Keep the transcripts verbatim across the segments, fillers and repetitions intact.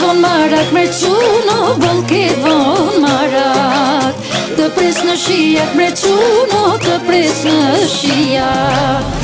von marak me quno, bol ke von marak. Të pres në shijak me quno, të pres në shijak.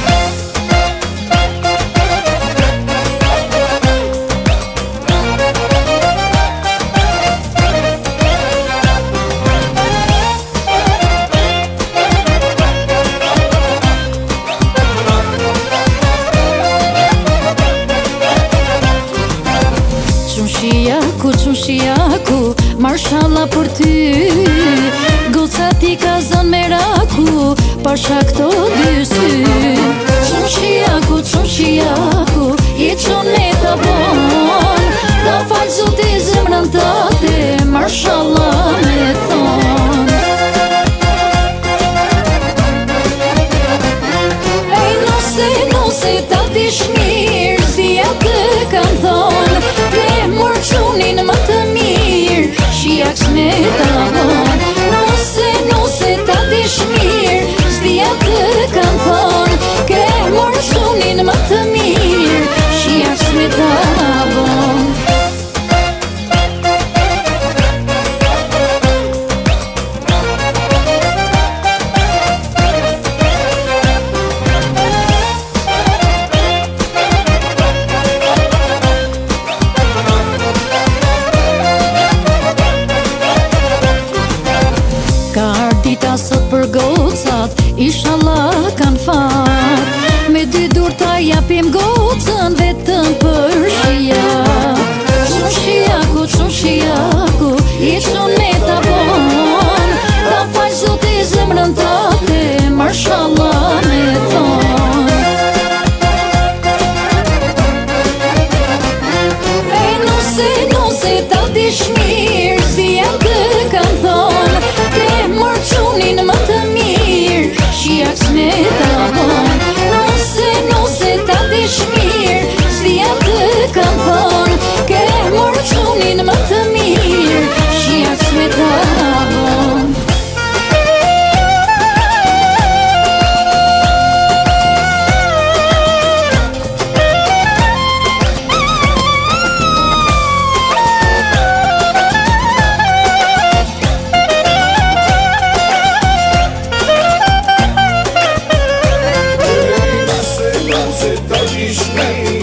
Qumshiaku, qumshiaku, marshallah për ty. Goca ti ka zën meraku, pasha këto dy sy. Qumshiaku, qumshiaku, i qon me të bon. Ta falë Zoti zemrën tate, marshallah me thon. Ej nose, nose ta dish mirë, zdia të kam thon. Premur qunin më të mirë, shijak s'me ta bon. Nose, nose ta dish mirë, zdia të kam thon. Kremur qunin më të mirë, shijak s'me ta bon. Ka ardita sot për gocat, inshallah kan fat. Me dy dur ta japim gocën, vetëm për shijak. Qumshiaku, qumshiaku, i qon me ta bon. Ta falë Zoti zemrën tate, marshallah me thon. Ej nose, nose ta dish mirë, zdia të kam thon. Kremur qunin më të mirë, shijak s'me ta bon. Nose, nose ta dish mirë, zdia të kam thon. Kremur qunin më të mirë, shijak s'me ta bon. Nose ta dish mirë,